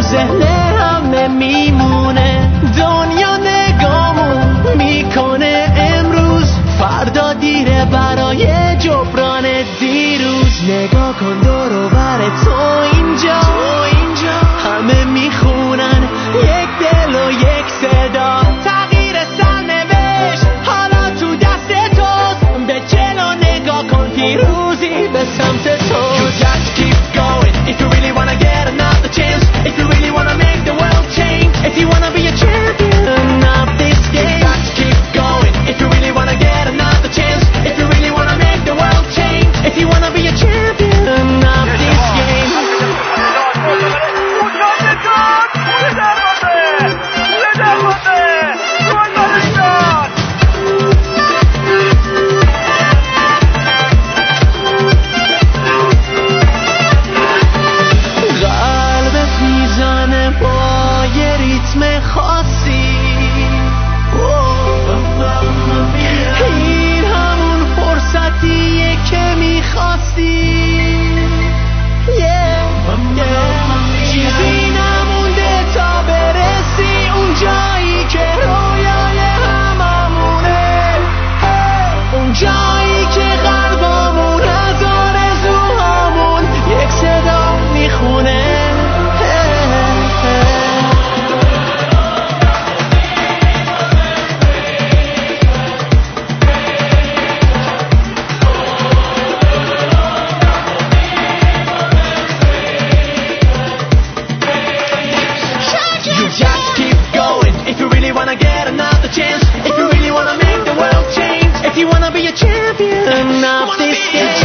ذهن همه میمونه. دنیا نگامون میکنه امروز، فردا دیره برای جبران دیروز. نگاه کن دور و بر تو اینجا همه میخونن یک دل و یک صدا. تغییر سرنوشت حالا تو دست توست، به جلو نگاه کن پیروزی به سمت تو. You just keep going if you really wanna get another chance, if you really wanna make the world change, if you wanna be a champion of this game. You just keep going if you really wanna get another chance, if you really wanna make the world change, if you wanna be a champion of this game. قلبت میزنه با یه ریتم خاصی، این همون فرصتیه که میخواستی. چیزی نمونده تا برسی اون جایی که رویای هممونه، اون جایی که قلبمون از آرزوهامون یک صدا میخونه. You just keep going if you really wanna get another chance, if you really wanna make the world change, if you wanna be a champion of this game.